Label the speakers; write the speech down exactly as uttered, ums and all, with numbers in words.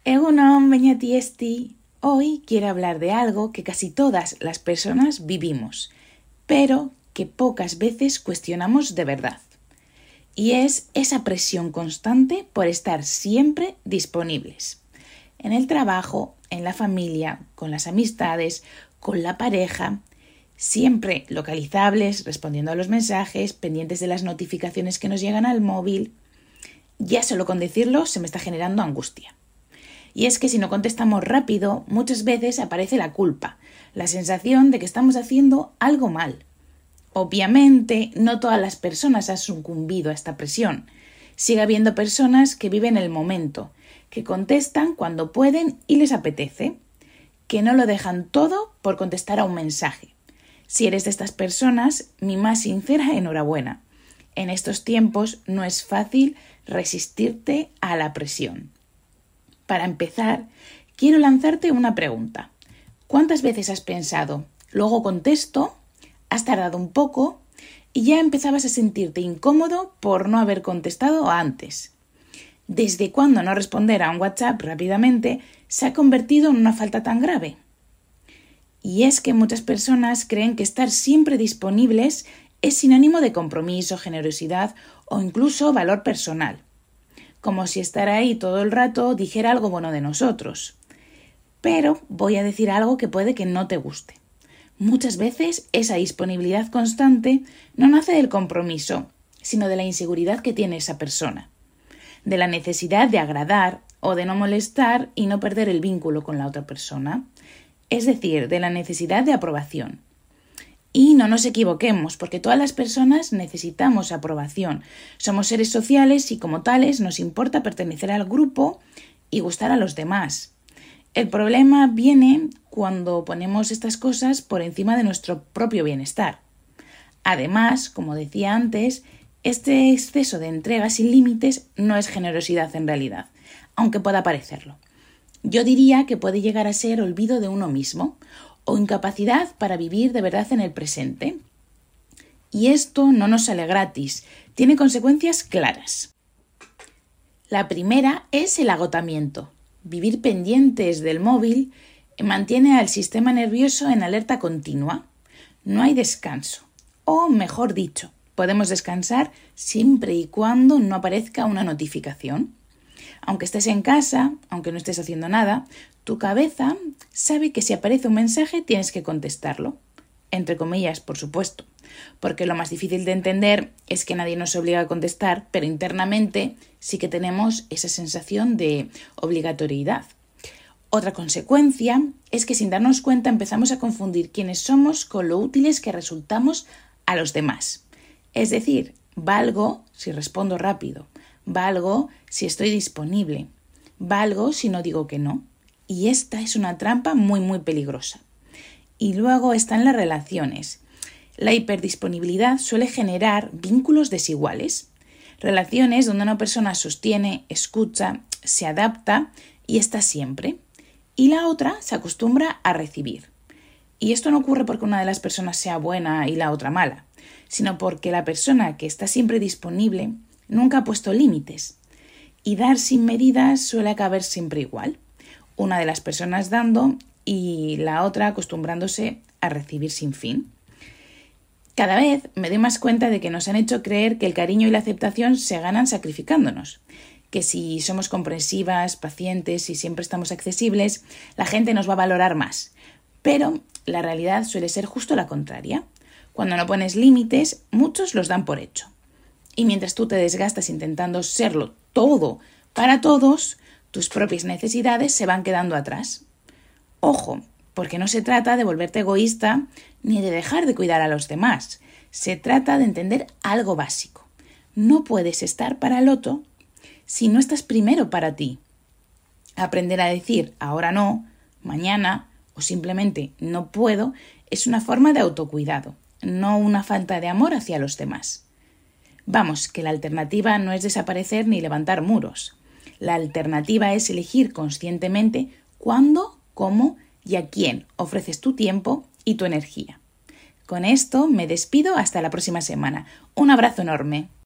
Speaker 1: Egunon, Beñatiesti. Hoy quiero hablar de algo que casi todas las personas vivimos, pero que pocas veces cuestionamos de verdad. Y es esa presión constante por estar siempre disponibles. En el trabajo, en la familia, con las amistades, con la pareja, siempre localizables, respondiendo a los mensajes, pendientes de las notificaciones que nos llegan al móvil. Ya solo con decirlo se me está generando angustia. Y es que si no contestamos rápido, muchas veces aparece la culpa, la sensación de que estamos haciendo algo mal. Obviamente, no todas las personas han sucumbido a esta presión. Sigue habiendo personas que viven el momento, que contestan cuando pueden y les apetece, que no lo dejan todo por contestar a un mensaje. Si eres de estas personas, mi más sincera enhorabuena. En estos tiempos no es fácil resistirte a la presión. Para empezar, quiero lanzarte una pregunta. ¿Cuántas veces has pensado, luego contesto, has tardado un poco y ya empezabas a sentirte incómodo por no haber contestado antes? ¿Desde cuándo no responder a un WhatsApp rápidamente se ha convertido en una falta tan grave? Y es que muchas personas creen que estar siempre disponibles es sinónimo de compromiso, generosidad o incluso valor personal. Como si estar ahí todo el rato dijera algo bueno de nosotros. Pero voy a decir algo que puede que no te guste. Muchas veces esa disponibilidad constante no nace del compromiso, sino de la inseguridad que tiene esa persona, de la necesidad de agradar o de no molestar y no perder el vínculo con la otra persona, es decir, de la necesidad de aprobación. Y no nos equivoquemos, porque todas las personas necesitamos aprobación. Somos seres sociales y como tales nos importa pertenecer al grupo y gustar a los demás. El problema viene cuando ponemos estas cosas por encima de nuestro propio bienestar. Además, como decía antes, este exceso de entrega sin límites no es generosidad en realidad, aunque pueda parecerlo. Yo diría que puede llegar a ser olvido de uno mismo o incapacidad para vivir de verdad en el presente. Y esto no nos sale gratis, tiene consecuencias claras. La primera es el agotamiento. Vivir pendientes del móvil mantiene al sistema nervioso en alerta continua. No hay descanso. O mejor dicho, podemos descansar siempre y cuando no aparezca una notificación. Aunque estés en casa, aunque no estés haciendo nada, tu cabeza sabe que si aparece un mensaje tienes que contestarlo. Entre comillas, por supuesto. Porque lo más difícil de entender es que nadie nos obliga a contestar, pero internamente sí que tenemos esa sensación de obligatoriedad. Otra consecuencia es que sin darnos cuenta empezamos a confundir quiénes somos con lo útiles que resultamos a los demás. Es decir, valgo si respondo rápido. Valgo si estoy disponible. Valgo si no digo que no. Y esta es una trampa muy, muy peligrosa. Y luego están las relaciones. La hiperdisponibilidad suele generar vínculos desiguales. Relaciones donde una persona sostiene, escucha, se adapta y está siempre. Y la otra se acostumbra a recibir. Y esto no ocurre porque una de las personas sea buena y la otra mala, sino porque la persona que está siempre disponible nunca ha puesto límites. Y dar sin medidas suele acabar siempre igual. Una de las personas dando y la otra acostumbrándose a recibir sin fin. Cada vez me doy más cuenta de que nos han hecho creer que el cariño y la aceptación se ganan sacrificándonos, que si somos comprensivas, pacientes y siempre estamos accesibles, la gente nos va a valorar más. Pero la realidad suele ser justo la contraria. Cuando no pones límites, muchos los dan por hecho. Y mientras tú te desgastas intentando serlo todo para todos, tus propias necesidades se van quedando atrás. Ojo, porque no se trata de volverte egoísta ni de dejar de cuidar a los demás. Se trata de entender algo básico. No puedes estar para el otro si no estás primero para ti. Aprender a decir ahora no, mañana o simplemente no puedo es una forma de autocuidado, no una falta de amor hacia los demás. Vamos, que la alternativa no es desaparecer ni levantar muros. La alternativa es elegir conscientemente cuándo, cómo y a quién ofreces tu tiempo y tu energía. Con esto me despido hasta la próxima semana. Un abrazo enorme.